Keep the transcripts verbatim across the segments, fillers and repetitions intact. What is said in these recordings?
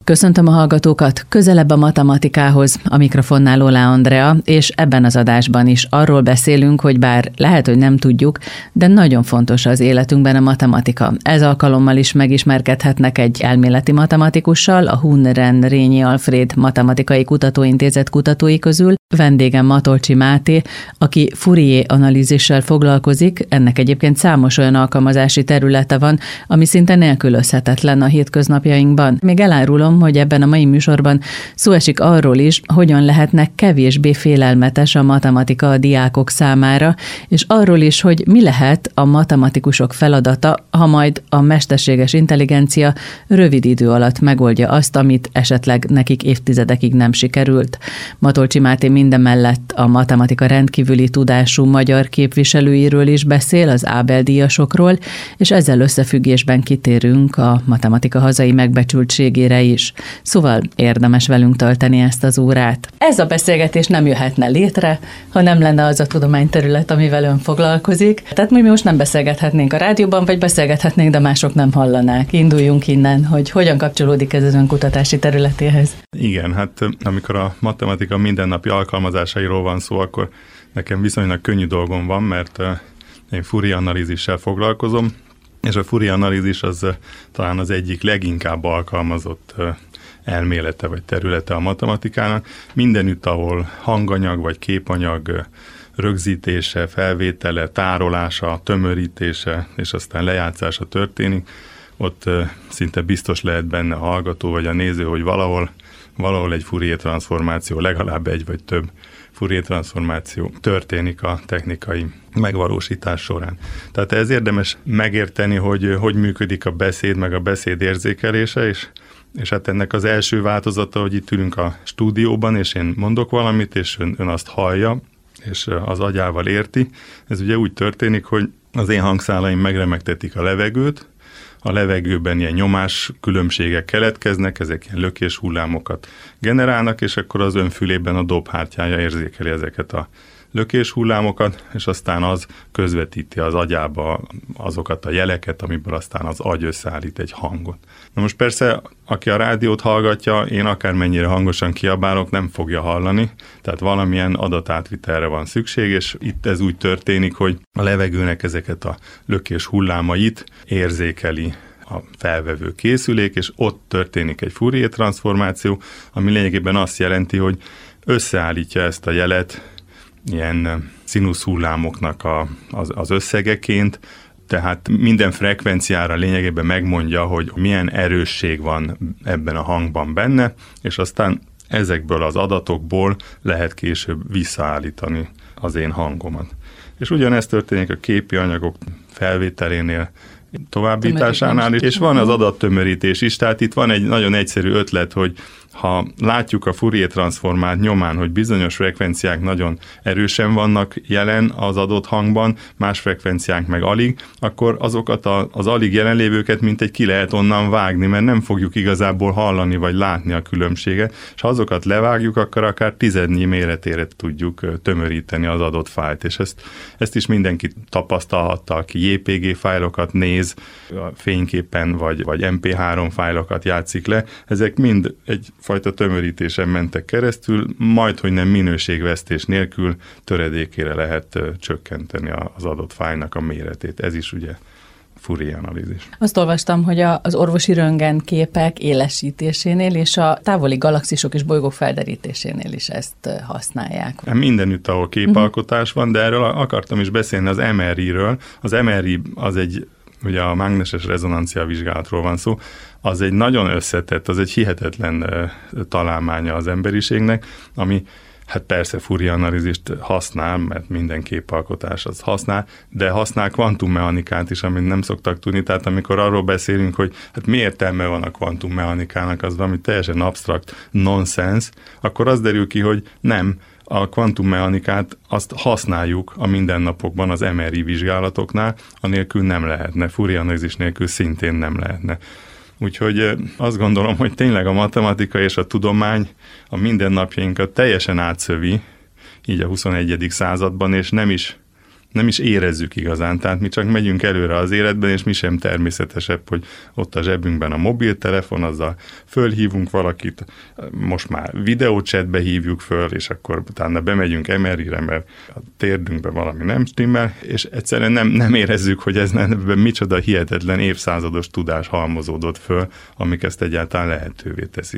Köszöntöm a hallgatókat, közelebb a matematikához, a mikrofonnál Oláh Andrea, és ebben az adásban is arról beszélünk, hogy bár lehet, hogy nem tudjuk, de nagyon fontos az életünkben a matematika. Ez alkalommal is megismerkedhetnek egy elméleti matematikussal, a Hunren-Rényi Alfréd Matematikai Kutatóintézet kutatói közül. Vendégem Matolcsy Máté, aki Fourier-analízissel foglalkozik, ennek egyébként számos olyan alkalmazási területe van, ami szinte nélkülözhetetlen a hétköznapjainkban. Még elárulom, hogy ebben a mai műsorban szó esik arról is, hogyan lehetne kevésbé félelmetes a matematika a diákok számára, és arról is, hogy mi lehet a matematikusok feladata, ha majd a mesterséges intelligencia rövid idő alatt megoldja azt, amit esetleg nekik évtizedekig nem sikerült. Matolcsy Máté mindemellett a matematika rendkívüli tudású magyar képviselőiről is beszél, az Ábel-díjasokról, és ezzel összefüggésben kitérünk a matematika hazai megbecsültségére is. Szóval érdemes velünk tölteni ezt az órát. Ez a beszélgetés nem jöhetne létre, ha nem lenne az a tudományterület, amivel ön foglalkozik. Tehát mi most nem beszélgethetnénk a rádióban, vagy beszélgethetnénk, de mások nem hallanák. Induljunk innen, hogy hogyan kapcsolódik ez az ön kutatási területéhez. Igen, hát amikor a matematika mindennapi alkalmazásairól van szó, akkor nekem viszonylag könnyű dolgom van, mert én Fourier-analízissel foglalkozom, és a Fourier-analízis az talán az egyik leginkább alkalmazott elmélete vagy területe a matematikának. Mindenütt, ahol hanganyag vagy képanyag rögzítése, felvétele, tárolása, tömörítése és aztán lejátszása történik, ott szinte biztos lehet benne a hallgató vagy a néző, hogy valahol, valahol egy Fourier-transzformáció, legalább egy vagy több Fourier-transzformáció történik a technikai megvalósítás során. Tehát ez érdemes megérteni, hogy hogy működik a beszéd, meg a beszéd érzékelése, és, és hát ennek az első változata, hogy itt ülünk a stúdióban, és én mondok valamit, és ön, ön azt hallja, és az agyával érti. Ez ugye úgy történik, hogy az én hangszálaim megremegtetik a levegőt, a levegőben ilyen nyomás különbségek keletkeznek, ezek ilyen lökés hullámokat generálnak, és akkor az ön fülében a dobhártyája érzékeli ezeket a lökés hullámokat, és aztán az közvetíti az agyába azokat a jeleket, amiből aztán az agy összeállít egy hangot. Na most persze, aki a rádiót hallgatja, én akármennyire hangosan kiabálok, nem fogja hallani, tehát valamilyen adatátvitelre van szükség, és itt ez úgy történik, hogy a levegőnek ezeket a lökés hullámait érzékeli a felvevő készülék, és ott történik egy Fourier-transzformáció, ami lényegében azt jelenti, hogy összeállítja ezt a jelet ilyen színusz hullámoknak a, az, az összegeként, tehát minden frekvenciára lényegében megmondja, hogy milyen erősség van ebben a hangban benne, és aztán ezekből az adatokból lehet később visszaállítani az én hangomat. És ugyanezt történik a képi anyagok felvételénél, továbbításánál is, és van az adattömörítés is, tehát itt van egy nagyon egyszerű ötlet, hogy ha látjuk a Fourier-transzformát nyomán, hogy bizonyos frekvenciák nagyon erősen vannak jelen az adott hangban, más frekvenciák meg alig, akkor azokat a, az alig jelenlévőket mintegy ki lehet onnan vágni, mert nem fogjuk igazából hallani vagy látni a különbséget, és ha azokat levágjuk, akkor akár tizednyi méretére tudjuk tömöríteni az adott fájlt, és ezt, ezt is mindenki tapasztalhatta, aki jé pé gé fájlokat néz, fényképen vagy, vagy em pé három fájlokat játszik le, ezek mind egy fajta tömörítésen mentek keresztül, majd, hogy nem minőségvesztés nélkül töredékére lehet csökkenteni az adott fájlnak a méretét. Ez is ugye Fourier-analízis. Azt olvastam, hogy az orvosi röntgenképek élesítésénél és a távoli galaxisok és bolygók felderítésénél is ezt használják. Mindenütt, ahol képalkotás van, de erről akartam is beszélni az em er i-ről. Az em er i az egy, ugye a mágneses rezonancia vizsgálatról van szó, az egy nagyon összetett, az egy hihetetlen találmánya az emberiségnek, ami hát persze Fourier-analízist használ, mert minden képalkotás az használ, de használ kvantummechanikát is, amit nem szoktak tudni. Tehát amikor arról beszélünk, hogy hát mi értelme van a kvantummechanikának, az valami teljesen absztrakt nonsens, akkor az derül ki, hogy nem, a kvantummechanikát azt használjuk a mindennapokban az em er i vizsgálatoknál, anélkül nem lehetne, Fourier-analízis nélkül szintén nem lehetne. Úgyhogy azt gondolom, hogy tényleg a matematika és a tudomány a mindennapjainkat teljesen átszövi, így a huszonegyedik században, és nem is, nem is érezzük igazán, tehát mi csak megyünk előre az életben, és mi sem természetesebb, hogy ott a zsebünkben a mobiltelefon, azzal fölhívunk valakit, most már videóchatbe hívjuk föl, és akkor utána bemegyünk em er i-re, mert a térdünkben valami nem stimmel, és egyszerűen nem, nem érezzük, hogy ez ebben micsoda hihetetlen évszázados tudás halmozódott föl, amik ezt egyáltalán lehetővé teszik.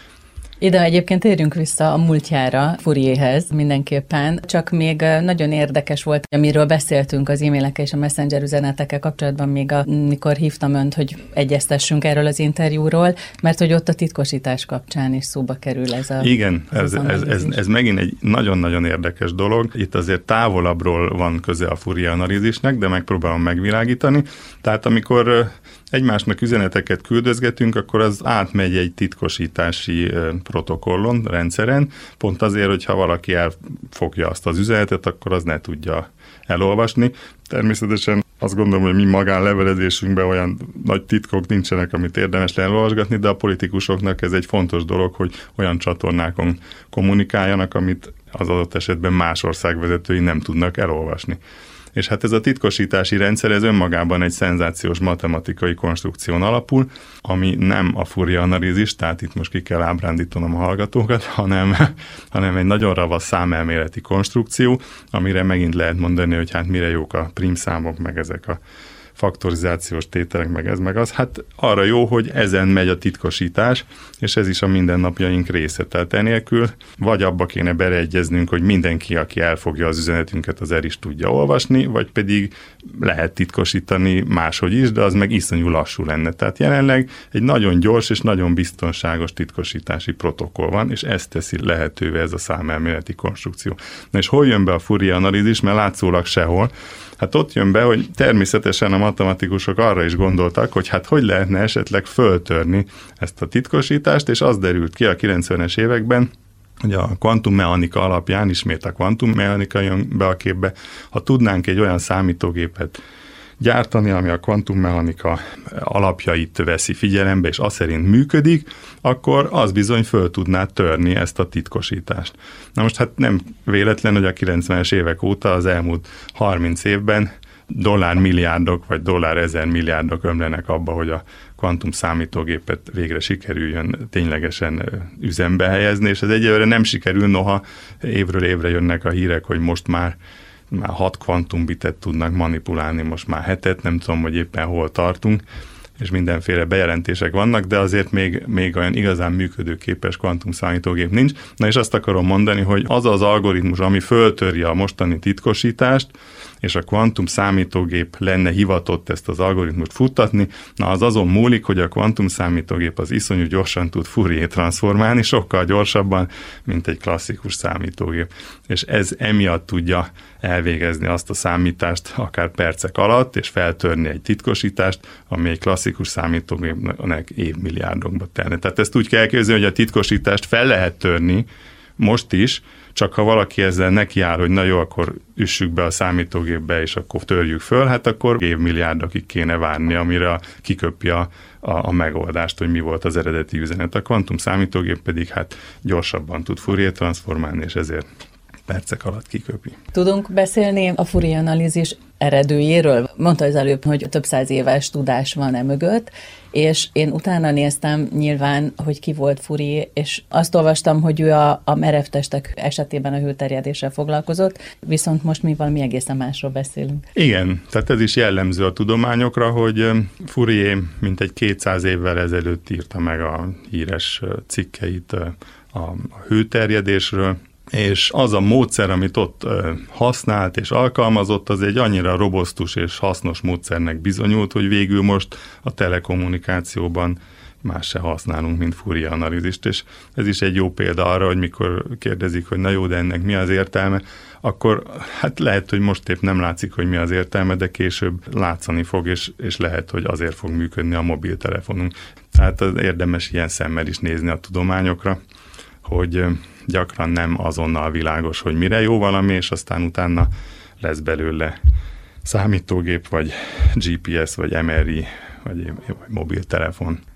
Ide egyébként térjünk vissza a múltjára, Fourierhez mindenképpen, csak még nagyon érdekes volt, amiről beszéltünk az e-mailekkel és a messenger üzenetekkel kapcsolatban még, amikor hívtam önt, hogy egyeztessünk erről az interjúról, mert hogy ott a titkosítás kapcsán is szóba kerül ez a... Igen, ez, ez, ez, ez megint egy nagyon-nagyon érdekes dolog. Itt azért távolabbról van köze a Fourier analízisnek, de megpróbálom megvilágítani. Tehát amikor egymásnak üzeneteket küldözgetünk, akkor az átmegy egy titkosítási protokollon, rendszeren, pont azért, hogyha valaki elfogja azt az üzenetet, akkor az ne tudja elolvasni. Természetesen azt gondolom, hogy mi magánlevelezésünkben olyan nagy titkok nincsenek, amit érdemes elolvasgatni, de a politikusoknak ez egy fontos dolog, hogy olyan csatornákon kommunikáljanak, amit az adott esetben más országvezetői nem tudnak elolvasni. És hát ez a titkosítási rendszer, ez önmagában egy szenzációs matematikai konstrukción alapul, ami nem a Fourier analízis, tehát itt most ki kell ábrándítanom a hallgatókat, hanem, hanem egy nagyon ravasz számelméleti konstrukció, amire megint lehet mondani, hogy hát mire jók a prímszámok, meg ezek a faktorizációs tételek, meg ez, meg az. Hát arra jó, hogy ezen megy a titkosítás, és ez is a mindennapjaink része. Tehát enélkül vagy abba kéne beleegyeznünk, hogy mindenki, aki elfogja az üzenetünket, az el is tudja olvasni, vagy pedig lehet titkosítani máshogy is, de az meg iszonyú lassú lenne. Tehát jelenleg egy nagyon gyors és nagyon biztonságos titkosítási protokoll van, és ezt teszi lehetővé ez a számelméleti konstrukció. Na és hol jön be a Fourier analízis, mert látszólag sehol. Hát ott jön be, hogy természetesen a matematikusok arra is gondoltak, hogy hát hogy lehetne esetleg föltörni ezt a titkosítást, és az derült ki a kilencvenes években, hogy a kvantummechanika alapján, ismét a kvantummechanika jön be a képbe, ha tudnánk egy olyan számítógépet gyártani, ami a kvantummechanika alapjait veszi figyelembe, és az szerint működik, akkor az bizony föl tudná törni ezt a titkosítást. Na most hát nem véletlen, hogy a kilencvenes évek óta az elmúlt harminc évben dollármilliárdok vagy dollár ezer milliárdok ömlenek abba, hogy a kvantum számítógépet végre sikerüljön ténylegesen üzembe helyezni, és ez egyelőre nem sikerül, noha évről évre jönnek a hírek, hogy most már már hat kvantumbitet tudnak manipulálni, most már hetet, nem tudom, hogy éppen hol tartunk, és mindenféle bejelentések vannak, de azért még, még olyan igazán működőképes kvantumszámítógép nincs. Na és azt akarom mondani, hogy az az algoritmus, ami föltöri a mostani titkosítást, és a kvantum számítógép lenne hivatott ezt az algoritmust futtatni, na az azon múlik, hogy a kvantum számítógép az iszonyú gyorsan tud Fourier transformálni, sokkal gyorsabban, mint egy klasszikus számítógép. És ez emiatt tudja elvégezni azt a számítást akár percek alatt, és feltörni egy titkosítást, ami egy klasszikus számítógépnek évmilliárdokba telne. Tehát ezt úgy kell elképzelni, hogy a titkosítást fel lehet törni most is, csak ha valaki ezzel nekiáll, hogy na jó, akkor üssük be a számítógépbe, és akkor törjük föl, hát akkor évmilliárdokig kéne várni, amire kiköpi a, a, a megoldást, hogy mi volt az eredeti üzenet. A kvantum számítógép pedig hát gyorsabban tud Fourier transformálni, és ezért percek alatt kiköpi. Tudunk beszélni a Fourier analízis eredőjéről? Mondta az előbb, hogy több száz éves tudás van e mögött, és én utána néztem nyilván, hogy ki volt Fourier, és azt olvastam, hogy ő a, a merevtestek esetében a hőterjedéssel foglalkozott, viszont most mi valami egészen másról beszélünk. Igen, tehát ez is jellemző a tudományokra, hogy Fourier mintegy kétszáz évvel ezelőtt írta meg a híres cikkeit a hőterjedésről, és az a módszer, amit ott használt és alkalmazott, az egy annyira robosztus és hasznos módszernek bizonyult, hogy végül most a telekommunikációban más se használunk, mint Fourier analízist, és ez is egy jó példa arra, hogy mikor kérdezik, hogy na jó, de ennek mi az értelme, akkor hát lehet, hogy most épp nem látszik, hogy mi az értelme, de később látszani fog, és, és lehet, hogy azért fog működni a mobiltelefonunk. Tehát érdemes ilyen szemmel is nézni a tudományokra, hogy gyakran nem azonnal világos, hogy mire jó valami, és aztán utána lesz belőle számítógép, vagy gé pé es, vagy em er i, vagy, vagy mobiltelefon.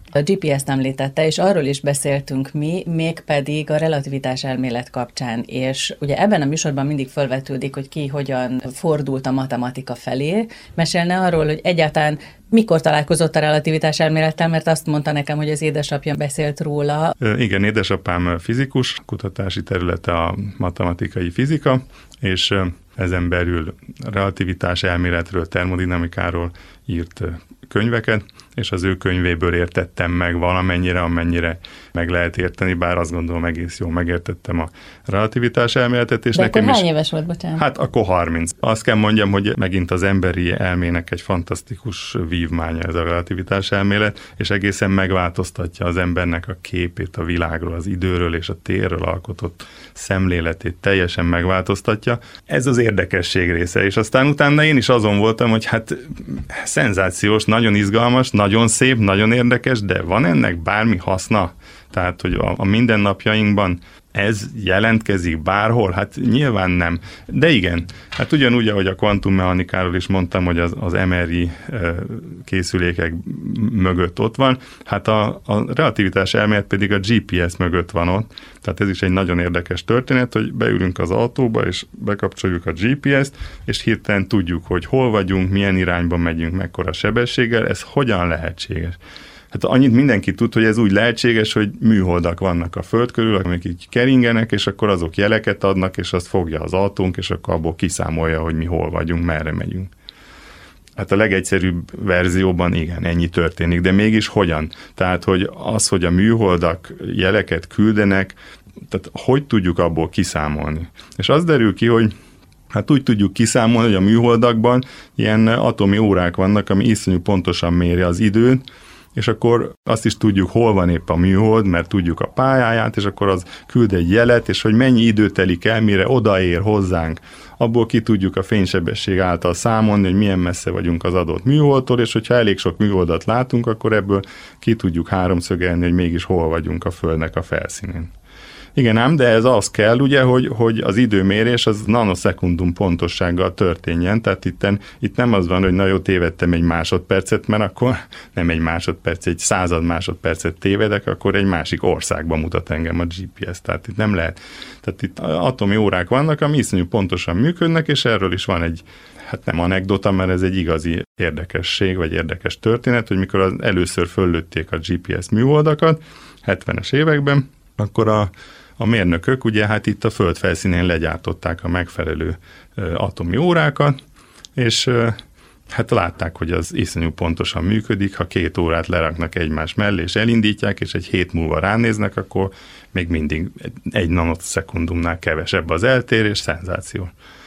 A gé pé es-t említette, és arról is beszéltünk mi, mégpedig a relativitás elmélet kapcsán, és ugye ebben a műsorban mindig felvetődik, hogy ki hogyan fordult a matematika felé. Mesélne arról, hogy egyáltalán mikor találkozott a relativitás elmélettel, mert azt mondta nekem, hogy az édesapja beszélt róla. Igen, édesapám fizikus, kutatási területe a matematikai fizika, és ezen belül relativitás elméletről, termodinamikáról írt könyveket, és az ő könyvéből értettem meg valamennyire, amennyire meg lehet érteni, bár azt gondolom egész jól megértettem a relativitás elméletet. És De nekem akkor hány is, éves volt, bocsánat? Hát akkor harminc. Azt kell mondjam, hogy megint az emberi elmének egy fantasztikus vívmánya ez a relativitás elmélet, és egészen megváltoztatja az embernek a képét a világról, az időről és a térről alkotott szemléletét, teljesen megváltoztatja. Ez az érdekesség része, és aztán utána én is azon voltam, hogy hát szenzációs, nagyon izgalmas, nagyon szép, nagyon érdekes, de van ennek bármi haszna? Tehát, hogy a, a mindennapjainkban ez jelentkezik bárhol? Hát nyilván nem. De igen, hát ugyanúgy, ahogy a kvantummechanikáról is mondtam, hogy az, az em er i készülékek mögött ott van, hát a, a relativitás elmélet pedig a gé pé es mögött van ott. Tehát ez is egy nagyon érdekes történet, hogy beülünk az autóba, és bekapcsoljuk a gé pé es-t, és hirtelen tudjuk, hogy hol vagyunk, milyen irányba megyünk, mekkora sebességgel, ez hogyan lehetséges. Hát annyit mindenki tud, hogy ez úgy lehetséges, hogy műholdak vannak a Föld körül, amik így keringenek, és akkor azok jeleket adnak, és azt fogja az autónk, és akkor abból kiszámolja, hogy mi hol vagyunk, merre megyünk. Hát a legegyszerűbb verzióban igen, ennyi történik, de mégis hogyan? Tehát, hogy az, hogy a műholdak jeleket küldenek, tehát hogy tudjuk abból kiszámolni? És az derül ki, hogy hát úgy tudjuk kiszámolni, hogy a műholdakban ilyen atomi órák vannak, ami iszonyú pontosan méri az időt, és akkor azt is tudjuk, hol van épp a műhold, mert tudjuk a pályáját, és akkor az küld egy jelet, és hogy mennyi idő telik el, mire odaér hozzánk. Abból ki tudjuk a fénysebesség által számolni, hogy milyen messze vagyunk az adott műholdtól, és hogyha elég sok műholdat látunk, akkor ebből ki tudjuk háromszögelni, hogy mégis hol vagyunk a Földnek a felszínén. Igen ám, de ez az kell, ugye, hogy, hogy az időmérés az nanoszekundum pontossággal történjen, tehát itten, itt nem az van, hogy na jó, tévedtem egy másodpercet, mert akkor nem egy másodperc, egy század másodpercet tévedek, akkor egy másik országba mutat engem a gé pé es, tehát itt nem lehet. Tehát itt atomi órák vannak, ami iszonyú pontosan működnek, és erről is van egy, hát nem anekdota, mert ez egy igazi érdekesség, vagy érdekes történet, hogy mikor az először föllőtték a gé pé es műholdakat, hetvenes években, akkor a A mérnökök ugye hát itt a Föld felszínén legyártották a megfelelő atomi órákat, és hát látták, hogy az iszonyú pontosan működik, ha két órát leraknak egymás mellé, és elindítják, és egy hét múlva ránéznek, akkor még mindig egy nanoszekundumnál kevesebb az eltérés, szenzáció.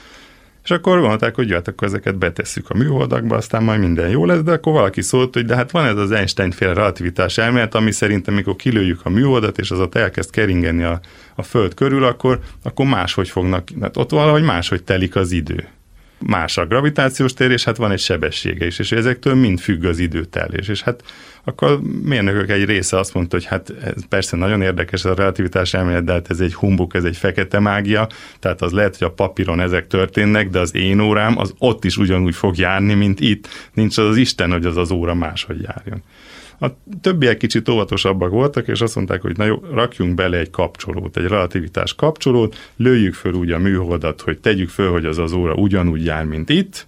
És akkor gondolták, hogy hát akkor ezeket betesszük a műholdakba, aztán majd minden jó lesz, de akkor valaki szólt, hogy de hát van ez az Einstein-féle relativitás elmélet, ami szerintem, amikor kilőjük a műholdat, és az ott elkezd keringeni a, a Föld körül, akkor, akkor máshogy fognak, hát ott valahogy máshogy telik az idő. Más a gravitációs tér, és hát van egy sebessége is, és ezektől mind függ az időtelés. És hát akkor a mérnökök egy része azt mondta, hogy hát ez persze nagyon érdekes a relativitás elmélet, de hát ez egy humbuk, ez egy fekete mágia, tehát az lehet, hogy a papíron ezek történnek, de az én órám az ott is ugyanúgy fog járni, mint itt. Nincs az az Isten, hogy az az óra máshogy járjon. A többiek kicsit óvatosabbak voltak, és azt mondták, hogy na jó, rakjunk bele egy kapcsolót, egy relativitás kapcsolót, lőjük föl úgy a műholdat, hogy tegyük föl, hogy az az óra ugyanúgy jár, mint itt,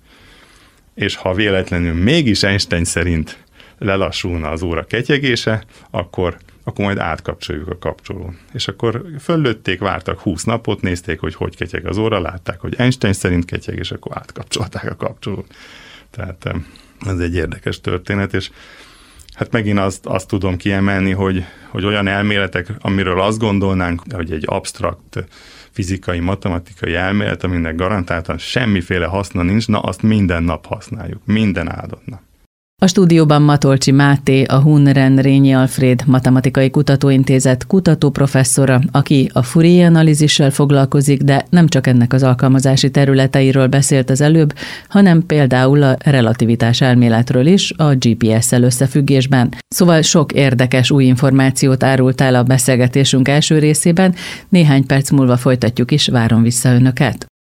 és ha véletlenül mégis Einstein szerint lelassulna az óra ketyegése, akkor, akkor majd átkapcsoljuk a kapcsolón. És akkor föllőtték, vártak húsz napot, nézték, hogy hogy ketyeg az óra, látták, hogy Einstein szerint ketyeg, és akkor átkapcsolták a kapcsolót. Tehát ez egy érdekes történet, és hát megint azt, azt tudom kiemelni, hogy, hogy olyan elméletek, amiről azt gondolnánk, hogy egy absztrakt fizikai, matematikai elmélet, aminek garantáltan semmiféle haszna nincs, na azt minden nap használjuk, minden áldott nap. A stúdióban Matolcsy Máté, a Hunren-Rényi Alfréd Matematikai Kutatóintézet kutatóprofesszora, aki a Fourier-analízissel foglalkozik, de nem csak ennek az alkalmazási területeiről beszélt az előbb, hanem például a relativitás elméletről is a gé pé es-szel összefüggésben. Szóval sok érdekes új információt árult el a beszélgetésünk első részében, néhány perc múlva folytatjuk is, várom vissza önöket.